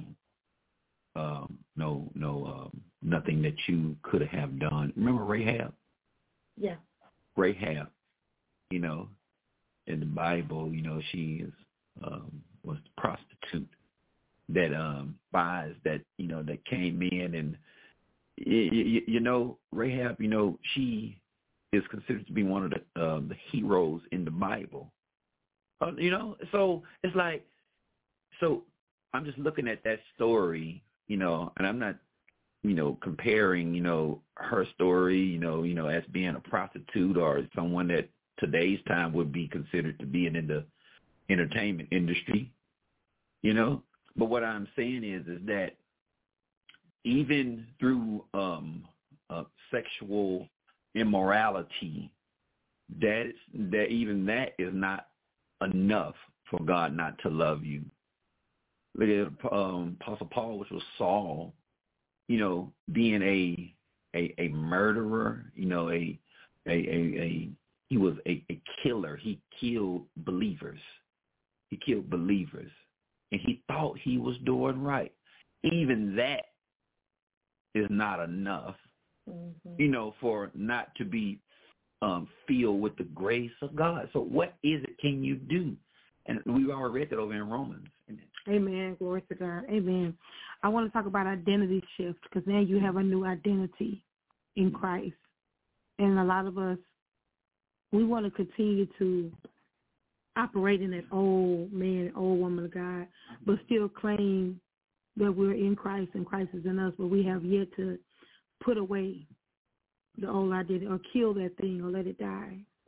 um, no, no, um, nothing that you could have done. Remember Rahab? Yeah. Rahab, you know, in the Bible, you know, she is um, was the prostitute that um, spies that, you know, that came in, and, you, you know, Rahab, you know, she is considered to be one of the, uh, the heroes in the Bible. Uh, you know, so it's like, so I'm just looking at that story, you know, and I'm not, you know, comparing, you know, her story, you know, you know, as being a prostitute or someone that today's time would be considered to be in the entertainment industry, you know. But what I'm saying is, is that even through um, uh, sexual immorality, that is, that even that is not enough for God not to love you. Look at um, Apostle Paul, which was Saul, you know, being a a, a murderer, you know, a a, a, a he was a, a killer. He killed believers. He killed believers. And he thought he was doing right. Even that is not enough, mm-hmm. you know, for not to be um, filled with the grace of God. So what is it can you do? And we've already read that over in Romans. Amen. Glory to God. Amen. I want to talk about identity shift, because now you have a new identity in Christ. And a lot of us, we want to continue to operate in that old man, old woman of God, but still claim that we're in Christ and Christ is in us, but we have yet to put away the old identity or kill that thing or let it die.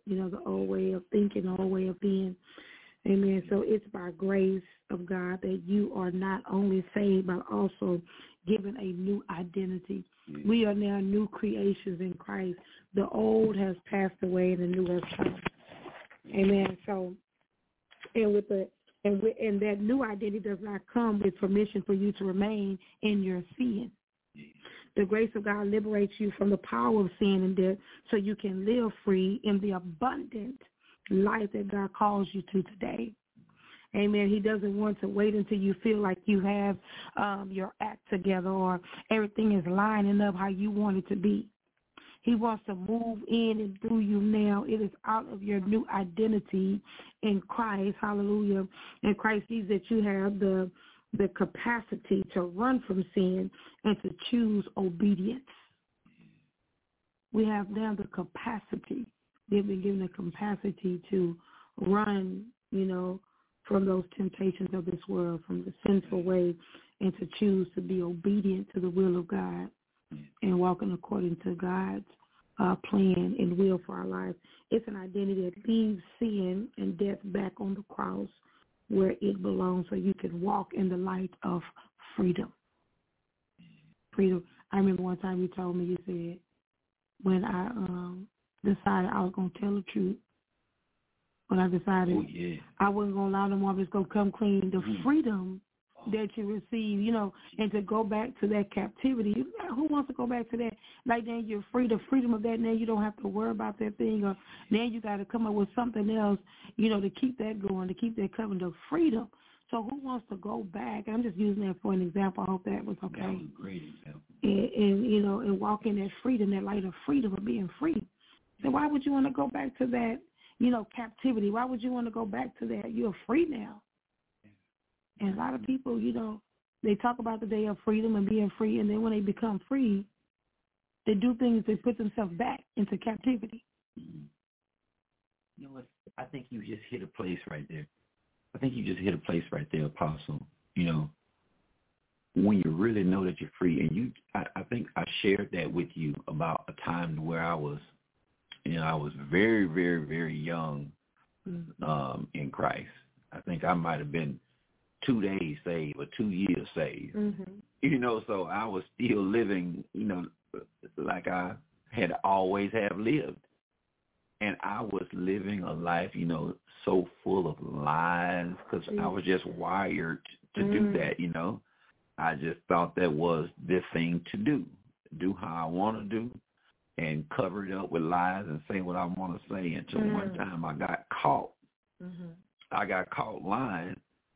you know, the old way of thinking, the old way of being. Amen. So it's by grace of God that you are not only saved, but also given a new identity. Yeah. We are now new creations in Christ. The old has passed away and the new has come. Amen. So, and with the and with, and that new identity does not come with permission for you to remain in your sin. Yeah. The grace of God liberates you from the power of sin and death, so you can live free in the abundant life that God calls you to today. Amen. He doesn't want to wait until you feel like you have um, your act together or everything is lining up how you want it to be. He wants to move in and through you now. It is out of your new identity in Christ. Hallelujah. And Christ sees that you have the the capacity to run from sin and to choose obedience. We have now the capacity. We've been given the capacity to run, you know, from those temptations of this world, from the sinful way, and to choose to be obedient to the will of God and walking according to God's uh, plan and will for our lives. It's an identity that leaves sin and death back on the cross where it belongs, so you can walk in the light of freedom. Freedom. I remember one time you told me, you said, when I um, decided I was going to tell the truth, when I decided oh, yeah. I wasn't going to allow them all to go come clean, the mm-hmm. freedom that you receive, you know, and to go back to that captivity. Who wants to go back to that? Like, then you're free, the freedom of that. Now you don't have to worry about that thing, or now you got to come up with something else, you know, to keep that going, to keep that coming, the freedom. So who wants to go back? I'm just using that for an example. I hope that was okay. That was a great example. And, and, you know, and walk in that freedom, that light of freedom of being free. So why would you want to go back to that, you know, captivity? Why would you want to go back to that? You're free now. And a lot of people, you know, they talk about the day of freedom and being free, and then when they become free, they do things, they put themselves back into captivity. Mm-hmm. You know what? I think you just hit a place right there. I think you just hit a place right there, Apostle. You know, when you really know that you're free, and you, I, I think I shared that with you about a time where I was, you know, I was very, very, very young mm-hmm. um, in Christ. I think I might have been two days saved or two years saved. Mm-hmm. You know, so I was still living, you know, like I had always have lived. And I was living a life, you know, so full of lies because I was just wired to mm. do that, you know. I just thought that was the thing to do, do how I want to do and cover it up with lies and say what I want to say until mm. one time I got caught. Mm-hmm. I got caught lying.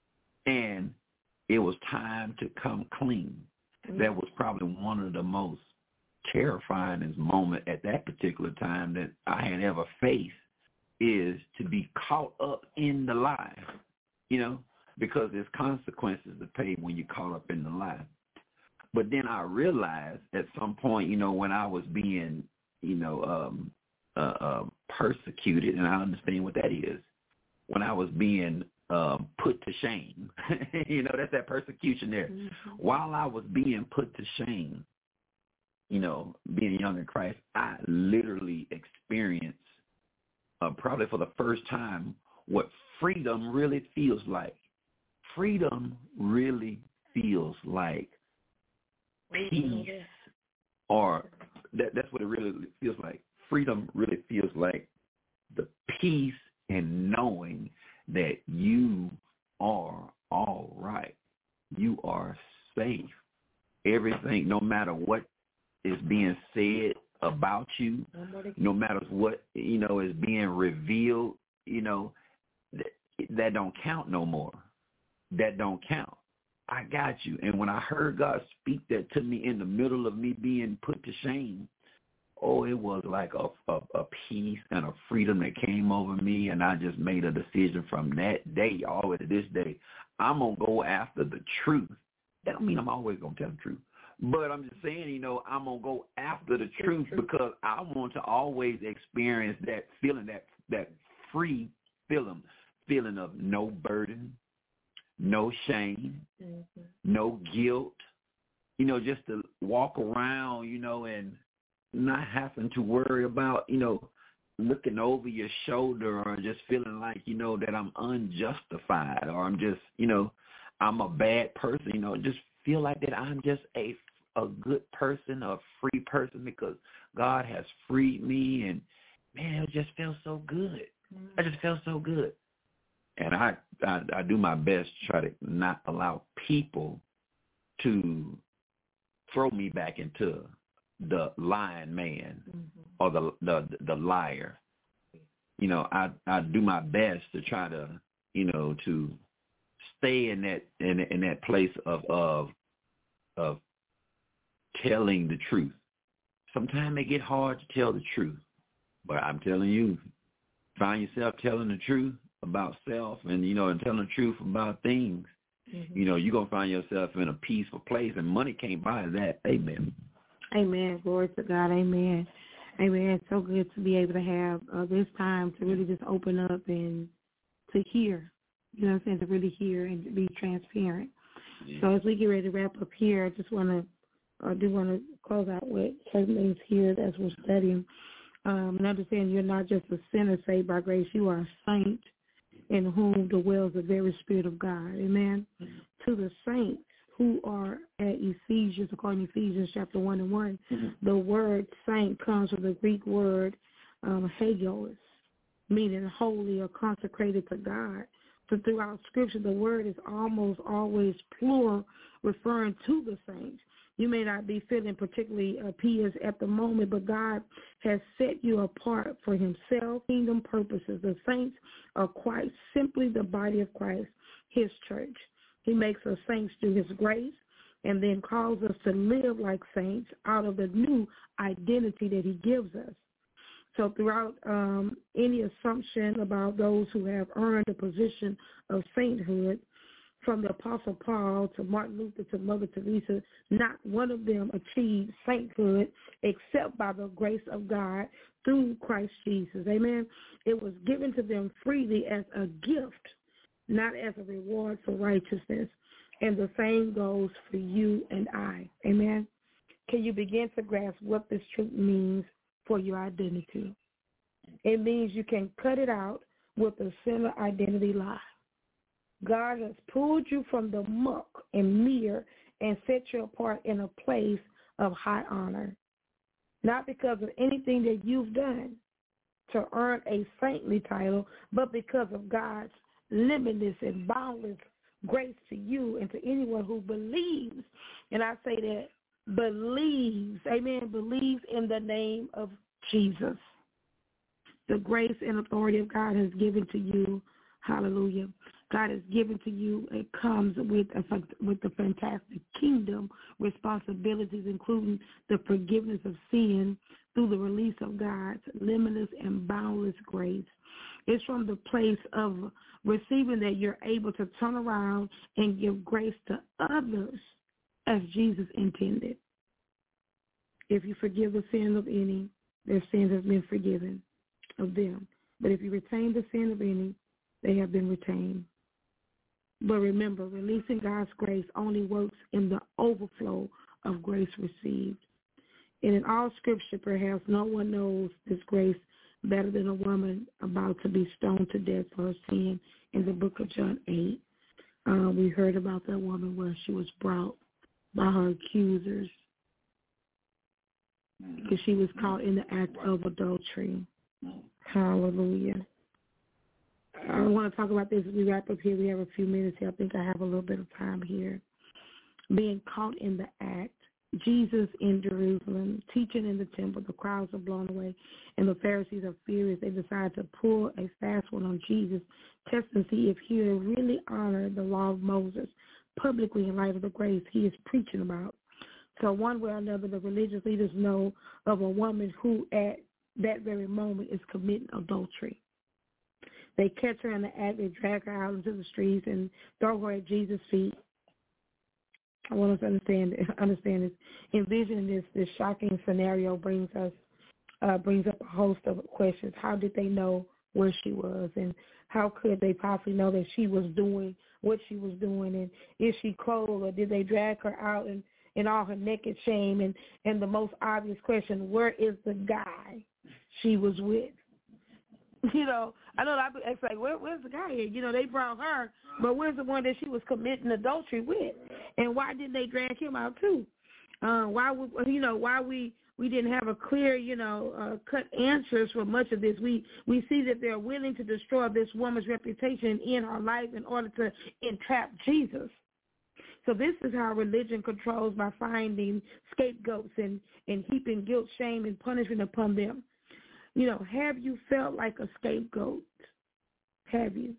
And it was time to come clean. Mm-hmm. That was probably one of the most terrifying moment at that particular time that I had ever faced, is to be caught up in the lie, you know, because there's consequences to pay when you're caught up in the lie. But then I realized at some point, you know, when I was being, you know, um, uh, uh, persecuted, and I understand what that is, when I was being Um, put to shame. You know, that's that persecution there. Mm-hmm. While I was being put to shame, you know, being young in Christ, I literally experienced uh, probably for the first time what freedom really feels like. Freedom really feels like peace, or that, that's what it really feels like. Freedom really feels like the peace and knowing that you are all right. You are safe. Everything, no matter what is being said about you, no matter what, you know, is being revealed, you know, that, that don't count no more. That don't count. I got you. And when I heard God speak that to me in the middle of me being put to shame, oh, it was like a, a, a peace and a freedom that came over me, and I just made a decision from that day all the way to this day. I'm going to go after the truth. That don't mean I'm always going to tell the truth. But I'm just saying, you know, I'm going to go after the truth because I want to always experience that feeling, that that free feeling, feeling of no burden, no shame, mm-hmm. no guilt, you know, just to walk around, you know, and not having to worry about, you know, looking over your shoulder or just feeling like, you know, that I'm unjustified or I'm just, you know, I'm a bad person, you know, just feel like that I'm just a, a good person, a free person because God has freed me and, man, it just feels so good. I just feel so good. And I, I, I do my best to try to not allow people to throw me back into the lying man mm-hmm. or the, the the liar. You know, I, I do my best to try to, you know, to stay in that in, in that place of of of telling the truth. Sometimes it get hard to tell the truth, but I'm telling you, find yourself telling the truth about self and, you know, and telling the truth about things. Mm-hmm. You know, you're going to find yourself in a peaceful place, and money can't buy that. Amen. Amen. Glory to God. Amen. Amen. It's so good to be able to have uh, this time to really just open up and to hear, you know what I'm saying, to really hear and to be transparent. Yeah. So as we get ready to wrap up here, I just want to, I do want to close out with certain things here as we're studying. Um, and understand you're not just a sinner saved by grace, you are a saint in whom dwells the very Spirit of God. Amen. Mm-hmm. To the saints who are at Ephesians, according to Ephesians chapter one and one, mm-hmm. the word saint comes from the Greek word um, hagios, meaning holy or consecrated to God. So throughout Scripture, the word is almost always plural, referring to the saints. You may not be feeling particularly uh, pious at the moment, but God has set you apart for himself, kingdom purposes. The saints are quite simply the body of Christ, his church. He makes us saints through his grace and then calls us to live like saints out of the new identity that he gives us. So throughout um, any assumption about those who have earned a position of sainthood, from the Apostle Paul to Martin Luther to Mother Teresa, not one of them achieved sainthood except by the grace of God through Christ Jesus. Amen. It was given to them freely as a gift, not as a reward for righteousness. And the same goes for you and I. Amen. Can you begin to grasp what this truth means for your identity? It means you can cut it out with a sinner identity lie. God has pulled you from the muck and mire and set you apart in a place of high honor, not because of anything that you've done to earn a saintly title, but because of God's limitless and boundless grace to you and to anyone who believes. And I say that believes, amen, believes in the name of Jesus. The grace and authority of God has given to you. Hallelujah. God has given to you. It comes with a, with the fantastic kingdom responsibilities, including the forgiveness of sin through the release of God's limitless and boundless grace. It's from the place of receiving that you're able to turn around and give grace to others as Jesus intended. If you forgive the sin of any, their sins have been forgiven of them. But if you retain the sin of any, they have been retained. But remember, releasing God's grace only works in the overflow of grace received. And in all Scripture, perhaps no one knows this grace better than a woman about to be stoned to death for her sin in the book of John eight. Uh, we heard about that woman where she was brought by her accusers because she was caught in the act of adultery. Hallelujah. I want to talk about this as we wrap up here. We have a few minutes here. I think I have a little bit of time here. Being caught in the act. Jesus in Jerusalem, teaching in the temple. The crowds are blown away, and the Pharisees are furious. They decide to pull a fast one on Jesus, test and see if he will really honor the law of Moses publicly in light of the grace he is preaching about. So one way or another, the religious leaders know of a woman who at that very moment is committing adultery. They catch her in the act, they drag her out into the streets and throw her at Jesus' feet. I want us to understand understand this. Envision this this shocking scenario brings us uh, brings up a host of questions. How did they know where she was, and how could they possibly know that she was doing what she was doing, and is she clothed, or did they drag her out in, in all her naked shame? And, and the most obvious question, where is the guy she was with? You know, I know that it's like, Where, where's the guy here? You know, they brought her, but where's the one that she was committing adultery with? And why didn't they drag him out too? Uh, why would, you know, why we, we didn't have a clear, you know, uh, cut answers for much of this. We we see that they're willing to destroy this woman's reputation in her life in order to entrap Jesus. So this is how religion controls, by finding scapegoats and, and heaping guilt, shame, and punishment upon them. You know, have you felt like a scapegoat? Have you?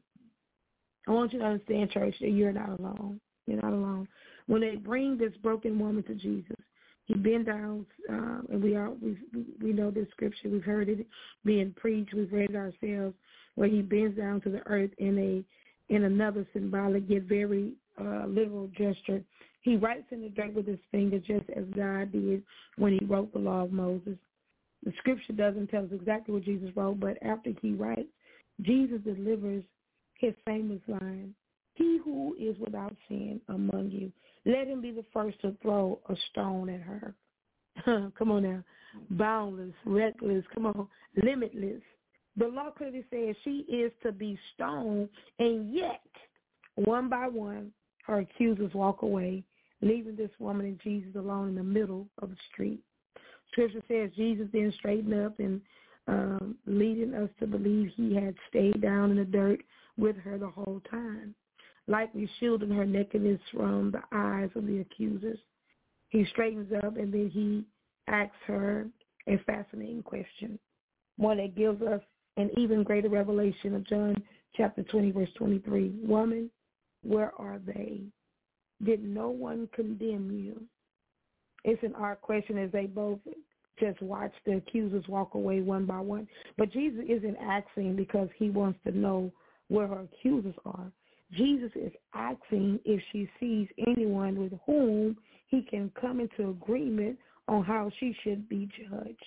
I want you to understand, church, that you're not alone. You're not alone. When they bring this broken woman to Jesus, he bent down, uh, and we are we we know this scripture. We've heard it being preached. We've read it ourselves, where he bends down to the earth in a in another symbolic yet very uh, literal gesture. He writes in the dirt with his finger, just as God did when he wrote the law of Moses. The scripture doesn't tell us exactly what Jesus wrote, but after he writes, Jesus delivers his famous line: "He who is without sin among you, let him be the first to throw a stone at her." Come on now. Boundless, reckless, come on, limitless. The law clearly says she is to be stoned, and yet, one by one, her accusers walk away, leaving this woman and Jesus alone in the middle of the street. Scripture says Jesus then straightened up and um, leading us to believe he had stayed down in the dirt with her the whole time, likely shielding her nakedness from the eyes of the accusers. He straightens up, and then he asks her a fascinating question, one that gives us an even greater revelation of John chapter twenty, verse twenty-three. "Woman, where are they? Did no one condemn you?" It's an odd question, as they both just watch the accusers walk away one by one. But Jesus isn't asking because he wants to know where her accusers are. Jesus is asking if she sees anyone with whom he can come into agreement on how she should be judged.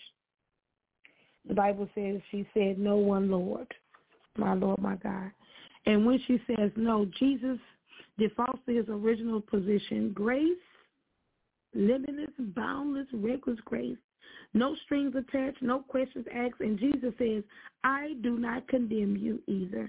The Bible says she said, "No one, Lord, my Lord, my God." And when she says no, Jesus defaults to his original position: grace, limitless, boundless, reckless grace. No strings attached, no questions asked. And Jesus says, "I do not condemn you either.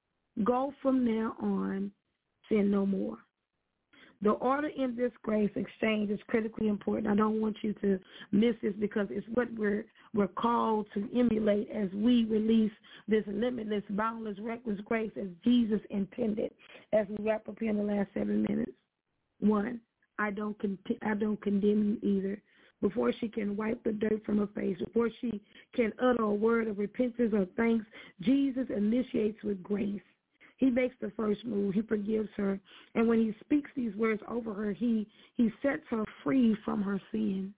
Go from now on, sin no more." The order in this grace exchange is critically important. I don't want you to miss this, because it's what we're we're called to emulate as we release this limitless, boundless, reckless grace as Jesus intended. As we wrap up here in the last seven minutes. One, I don't con- I don't condemn you either. Before she can wipe the dirt from her face, before she can utter a word of repentance or thanks, Jesus initiates with grace. He makes the first move. He forgives her. And when he speaks these words over her, he, he sets her free from her sin.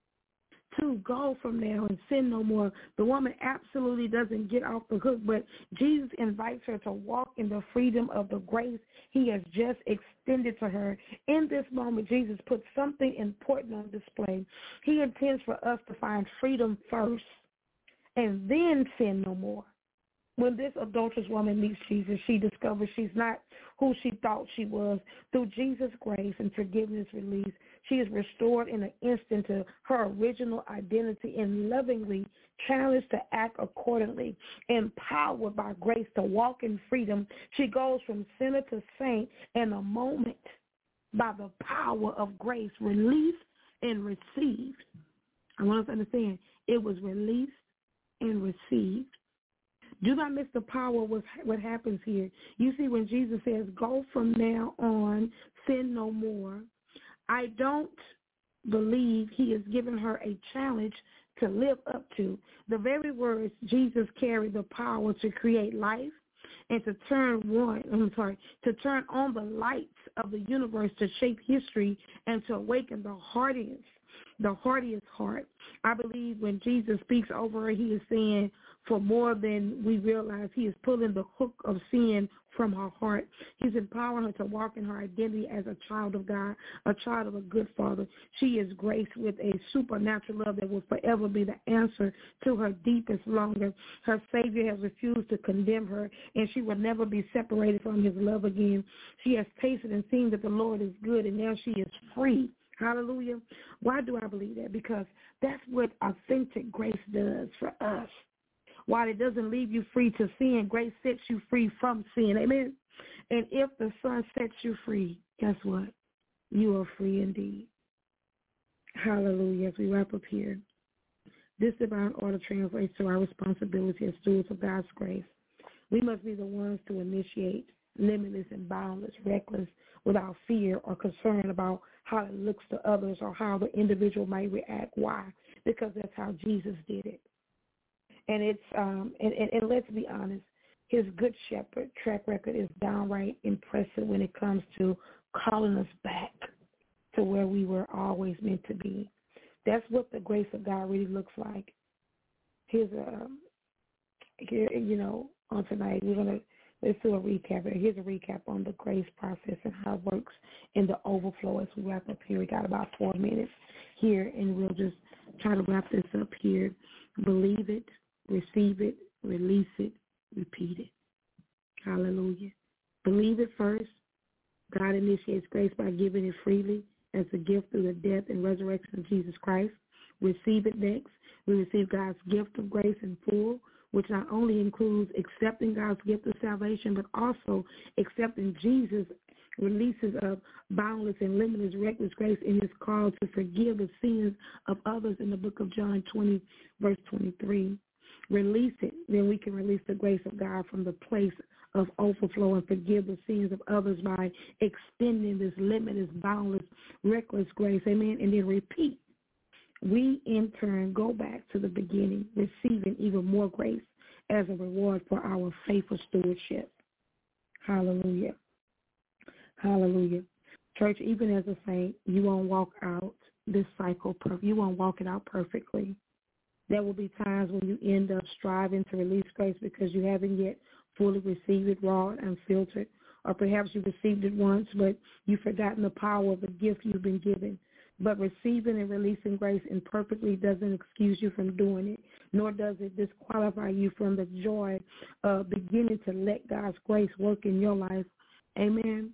Two, go from now and sin no more. The woman absolutely doesn't get off the hook, but Jesus invites her to walk in the freedom of the grace he has just extended to her. In this moment, Jesus puts something important on display. He intends for us to find freedom first and then sin no more. When this adulterous woman meets Jesus, she discovers she's not who she thought she was. Through Jesus' grace and forgiveness release, she is restored in an instant to her original identity and lovingly challenged to act accordingly. Empowered by grace to walk in freedom, she goes from sinner to saint in a moment by the power of grace, released and received. I want us to understand, it was released and received. Do not miss the power of what happens here. You see, when Jesus says, go from now on, sin no more, I don't believe he has given her a challenge to live up to. The very words Jesus carried the power to create life and to turn one, I'm sorry, to turn on the lights of the universe to shape history and to awaken the hardiest, the hardiest heart. I believe when Jesus speaks over her, he is saying, for more than we realize, he is pulling the hook of sin from her heart. He's empowering her to walk in her identity as a child of God, a child of a good father. She is graced with a supernatural love that will forever be the answer to her deepest longing. Her Savior has refused to condemn her, and she will never be separated from his love again. She has tasted and seen that the Lord is good, and now she is free. Hallelujah. Why do I believe that? Because that's what authentic grace does for us. While it doesn't leave you free to sin, grace sets you free from sin. Amen. And if the Son sets you free, guess what? You are free indeed. Hallelujah. As we wrap up here, this divine order translates to our responsibility as stewards of God's grace. We must be the ones to initiate limitless and boundless, reckless, without fear or concern about how it looks to others or how the individual might react. Why? Because that's how Jesus did it. And it's um and, and, and let's be honest, his good shepherd track record is downright impressive when it comes to calling us back to where we were always meant to be. That's what the grace of God really looks like. Here's a here you know on tonight we're gonna let's do a recap. Here's a recap on the grace process and how it works in the overflow as we wrap up here. We got about four minutes here, and we'll just try to wrap this up here. Believe it, receive it, release it, repeat it. Hallelujah. Believe it first. God initiates grace by giving it freely as a gift through the death and resurrection of Jesus Christ. Receive it next. We receive God's gift of grace in full, which not only includes accepting God's gift of salvation, but also accepting Jesus' releases of boundless and limitless reckless grace in his call to forgive the sins of others in the book of John twenty, verse twenty-three. Release it, then we can release the grace of God from the place of overflow and forgive the sins of others by extending this limitless, boundless, reckless grace. Amen. And then repeat. We, in turn, go back to the beginning, receiving even more grace as a reward for our faithful stewardship. Hallelujah. Hallelujah. Church, even as a saint, you won't walk out this cycle. You won't walk it out perfectly. There will be times when you end up striving to release grace because you haven't yet fully received it raw and unfiltered, or perhaps you received it once, but you've forgotten the power of the gift you've been given. But receiving and releasing grace imperfectly doesn't excuse you from doing it, nor does it disqualify you from the joy of beginning to let God's grace work in your life. Amen.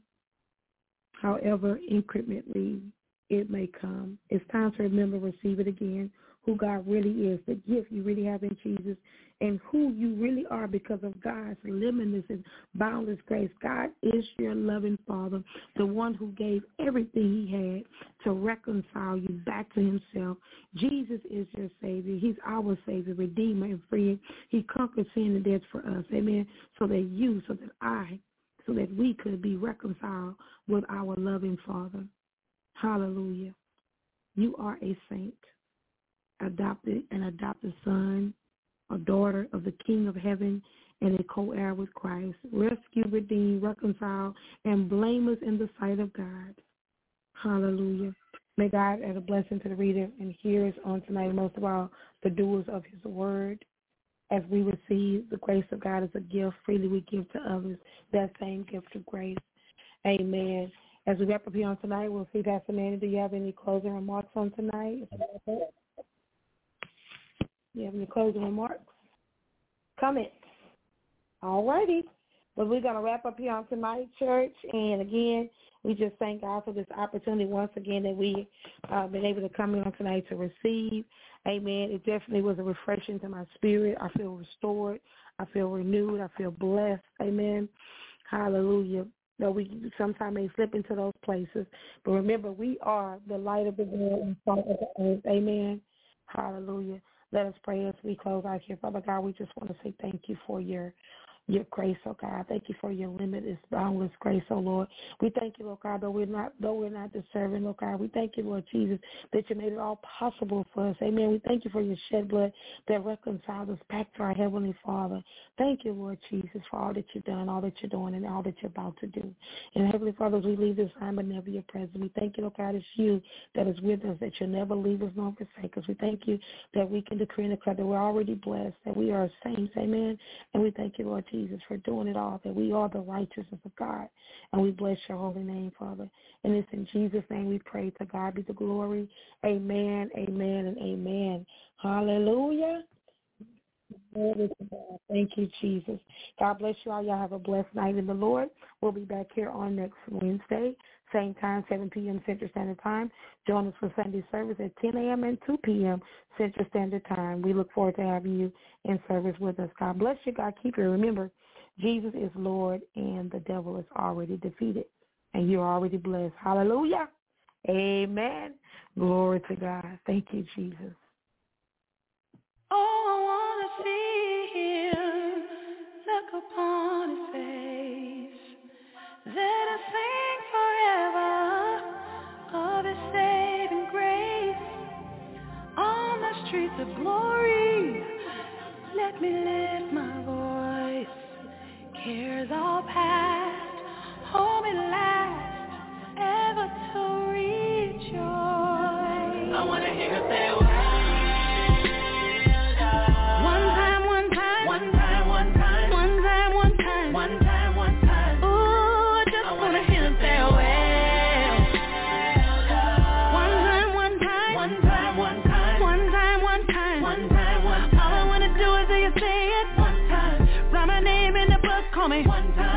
However incrementally it may come, it's time to remember, receive it again, who God really is, the gift you really have in Jesus, and who you really are because of God's limitless and boundless grace. God is your loving Father, the one who gave everything he had to reconcile you back to himself. Jesus is your Savior. He's our Savior, Redeemer, and Friend. He conquered sin and death for us, amen, so that you, so that I, so that we could be reconciled with our loving Father. Hallelujah. You are a saint, adopted, an adopted son, a daughter of the King of Heaven, and a co-heir with Christ, rescued, redeemed, reconciled, and blameless in the sight of God. Hallelujah. May God add a blessing to the reader and hearers on tonight, most of all, the doers of his word. As we receive the grace of God as a gift, freely we give to others that same gift of grace. Amen. As we wrap up here on tonight, we'll see, Pastor Manny, do you have any closing remarks on tonight? You have any closing remarks? Comments? All righty. Well, we're going to wrap up here on tonight, church. And, again, we just thank God for this opportunity once again that we uh, been able to come in on tonight to receive. Amen. It definitely was a refreshing to my spirit. I feel restored. I feel renewed. I feel blessed. Amen. Hallelujah. No, we sometimes may slip into those places. But remember, we are the light of the world and salt of the earth. Amen. Hallelujah. Let us pray as we close out here. Father God, we just want to say thank you for your your grace, oh God. Thank you for your limitless, boundless grace, oh Lord. We thank you, Lord God, though we're not though we're not deserving, Lord God. We thank you, Lord Jesus, that you made it all possible for us. Amen. We thank you for your shed blood that reconciled us back to our Heavenly Father. Thank you, Lord Jesus, for all that you've done, all that you're doing, and all that you're about to do. And Heavenly Father, as we leave this time but never your presence, we thank you, Lord God, it's you that is with us, that you'll never leave us nor forsake us. We thank you that we can decree and declare that we're already blessed, that we are saints. Amen. And we thank you, Lord Jesus, for doing it all, that we are the righteousness of God. And we bless your holy name, Father. And it's in Jesus' name we pray. To God be the glory. Amen, amen, and amen. Hallelujah. Thank you, Jesus. God bless you all. Y'all have a blessed night in the Lord. We'll be back here on next Wednesday, same time, seven p.m. Central Standard Time. Join us for Sunday service at ten a.m. and two p.m. Central Standard Time. We look forward to having you in service with us. God bless you. God keep you. Remember, Jesus is Lord and the devil is already defeated, and you're already blessed. Hallelujah. Amen. Glory to God. Thank you, Jesus. Oh, I want to see him, look upon his face. Let us sing forever of his saving grace. On the streets of glory, let me lift my voice. Cares all past, home at last, ever to rejoice. I want to hear her say, one time, one time, one time, one time, one time, one time, one time, one time. Ooh, I just want to hear her say, one time, one time, one time, one time, one time, one time, one time, one time. All I want to do is hear you say it one time. Write my name in the book, call me one time.